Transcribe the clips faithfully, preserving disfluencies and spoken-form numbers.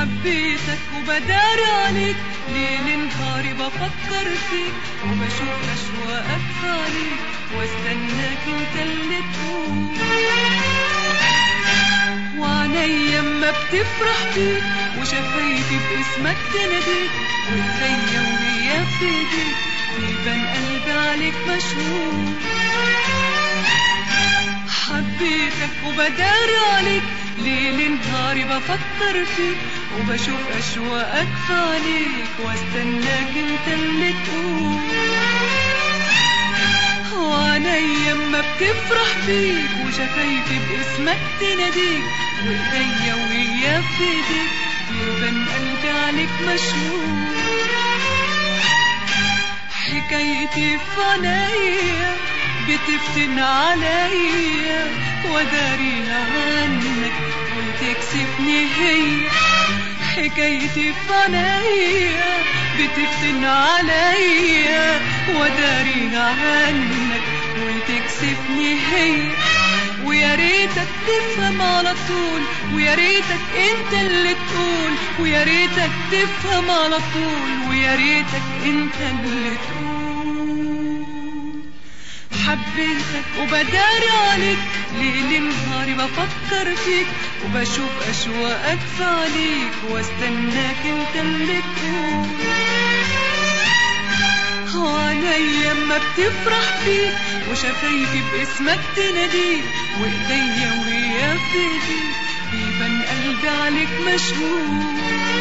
حبيتك وبدار عليك، ليل نهاري بفكر فيك وبشوف أشواقك عليك، واستناك انت اللي تقول. وعينيا اما بتفرح بيك وشفايفي باسمك تناديك، وايديا وهي في ايديك بيبان قلبي عليك مشغول. حبيتك وبدار عليك، ليل نهاري بفكر فيك وبشوف أشواقك عليك، واستناك انت اللي تقول. وعينيا اما بتفرح بيك وشفايفي باسمك تناديك، وايديا وهي في ايديك بيبان قلبي عليك مشغول. حكايتي في عينيا بتفتن عليا وداريها عنك وتكسفني هي. حكايتي في عينيا بتفتن عليا وداريها عنك وتكسفني هي. ويا ريتك تفهم على طول، ويا ريتك انت اللي تقول، ويا ريتك تفهم على طول، ويا ريتك انت اللي تقول. حبيتك وبدار عليك، ليل نهاري بفكر فيك وبشوف أشواقك في عليك، واستناك انت اللي تقول. وعينيا اما بتفرح بيك وشفايفي باسمك تناديك، وايديا وهي في ايديك بيبان قلبي عليك مشغول.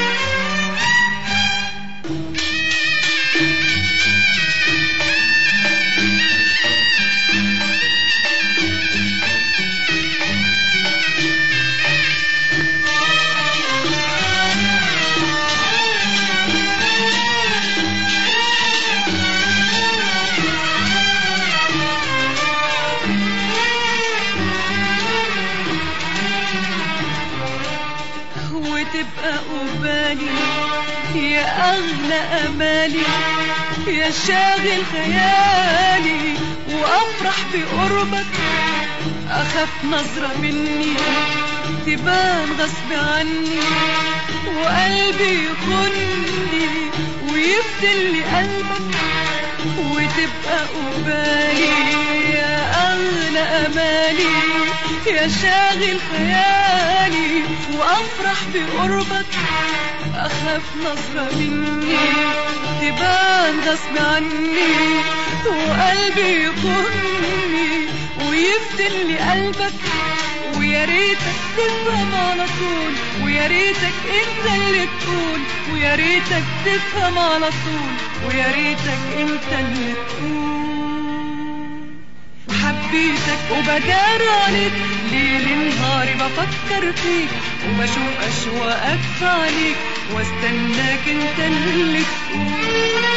وتبقى قبالي يا أغلى أمالي، يا شاغل خيالي، وأفرح بقربك أخاف نظرة مني تبان غصب عني، وقلبي يخني ويفتل قلبك. وتبقى قبالي يا أغلى أمالي، يا شاغل خيالي، وأفرح بقربك أخاف نظرة مني تبان غصب عني، وقلبي يخني ويفتل قلبك. ويا ريتك تفهم على طول، ويا ريتك انت اللي تقول، ويا ريتك تفهم على طول، ويا ريتك انت اللي تقول. حبيتك وبدار عليك، ليل نهاري بفكر فيك وبشوف أشواقك عليك، واستناك انت اللي تقول.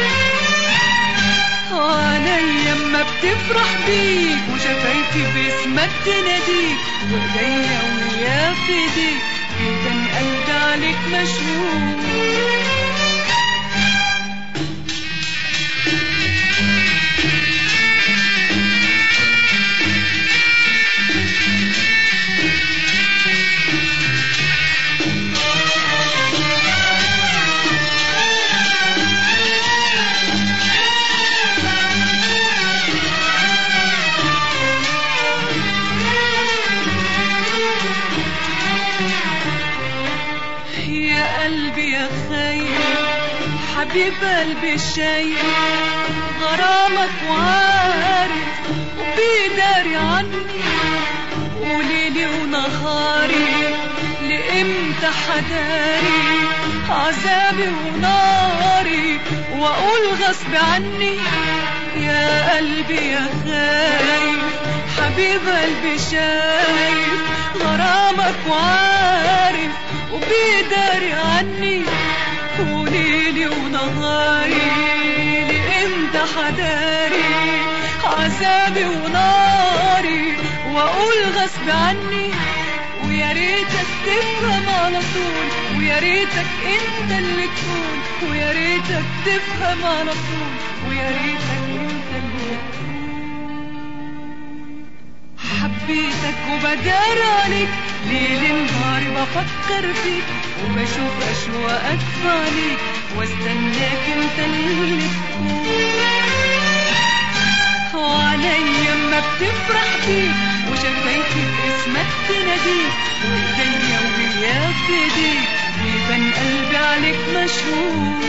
وعينيا اما بتفرح بيك وشفايفي باسمك تناديك، وايديا وهي في ايديك بيبان قلبي عليك مشغول. قلبي يا خايف حبيب قلبي شايف غرامك وعارف وبيداري عني، وليلي ونهاري لإمتى حداري عذابي وناري وأقول غصب عني. يا قلبي يا خايف حبيب قلبي شايف غرامك وعارف وبيداري عني، وليلي ونهاري لإمتى حداري عذابي وناري وأقول غصب عني. ويا ريتك تفهم على طول، ويا ريتك انت اللي تقول، ويا ريتك تفهم على طول، ويا ريتك انت اللي تقول. حبيتك وبدار عليك، ليل نهار بفكر فيك وبشوف أشواقك في عينيك، واستناك انت اللي تكون. وعليا ما بتفرح بيك وشفايفي باسمك تناديك، وايديا وياك في ايديك بيبان قلبي عليك مشهور.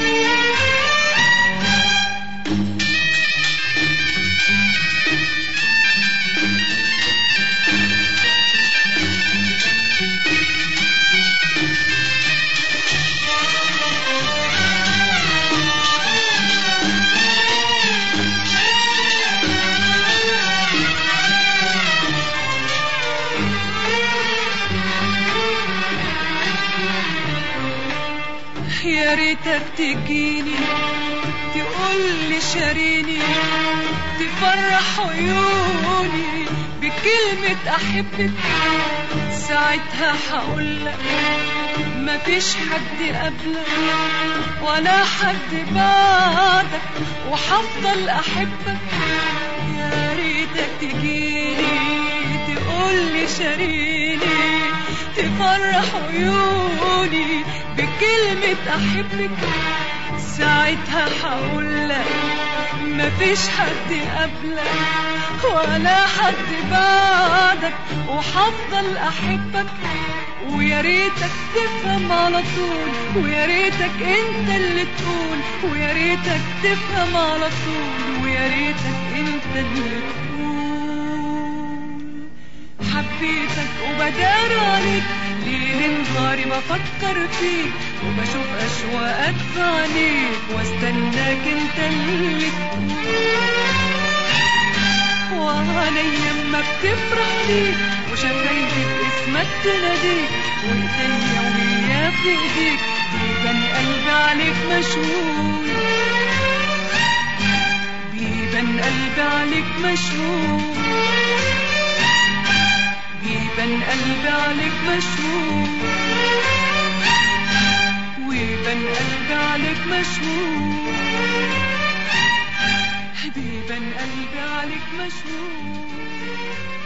يا ريتك تجيني تقولي شاريني، تفرح عيوني بكلمة أحبك، ساعتها هقولك مفيش حد قبلك ولا حد بعدك وحفضل أحبك. يا ريتك تجيني تقولي شاريني، تفرح عيوني بكلمة أحبك، ساعتها هقولك مفيش حد قبلك ولا حد بعدك وحفضل أحبك. ويا ريتك تفهم على طول، ويا ريتك انت اللي تقول، ويا ريتك تفهم على طول، ويا ريتك انت اللي تقول. حبيتك وبدار عليك، ليل نهاري بفكر فيك وبشوف أشواقك في عينيك، واستناك انت اللي تقول. وعليا ما بتفرح ليك وشفايفي باسمك تناديك، وايديا وياك في ايديك بيبان قلبي عليك مشهور، بيبان قلبي عليك مشهور، بيبان قلبي عليك مشهور، ويبان قلبي عليك مشهور، بيبان قلبي عليك مشهور.